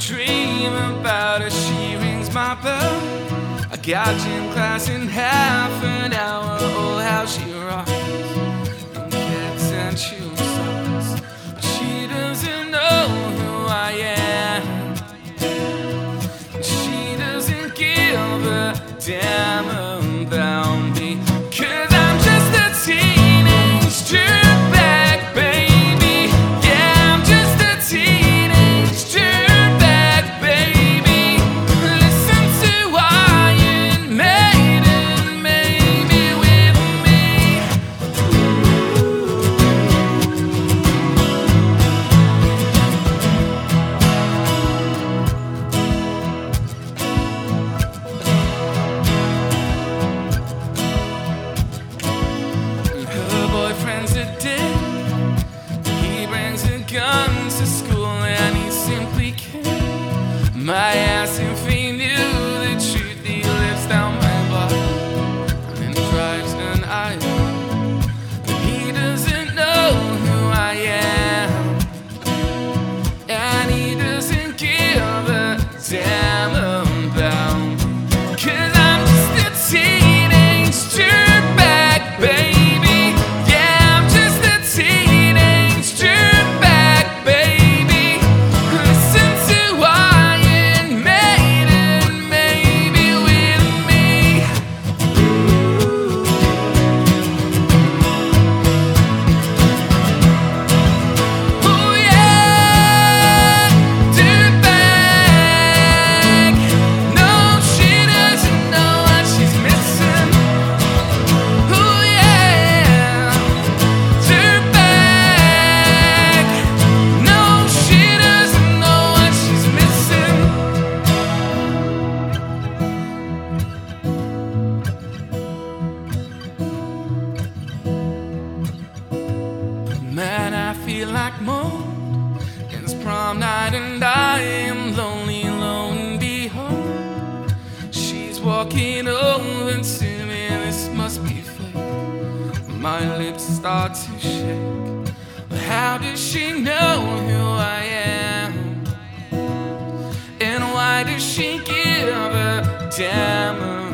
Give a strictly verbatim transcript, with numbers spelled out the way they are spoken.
dream about her. She rings my bell. I got gym class in half an hour. Oh, how she rocks and gets and chews socks. But she doesn't know who I am. She doesn't give a damn about me. 'Cause I'm just a teenage dirtbag, baby. Yeah, I'm just a teenage dirtbag, baby. Listen to Iron Maiden, maybe with me. Her boyfriend's a dick. He brings a gun to school and he simply can't. My ass if he knew the truth, he lives down my block and then drives an island. But he doesn't know who I am, and he doesn't give a damn about me. 'Cause I'm just a teenage dirtbag, baby. Yeah, I'm just a teenage dirtbag, baby. Listen to Iron Maiden, maybe with me. Oh yeah, dirtbag. No, she doesn't know what she's missing. Oh yeah, dirtbag. No, she doesn't know what she's missing. Man, I feel like mold. It's prom night and I am lonely, lo and behold, she's walking over to me. This must be fake. My lips start to shake. How does she know who I am? And why does she give a damn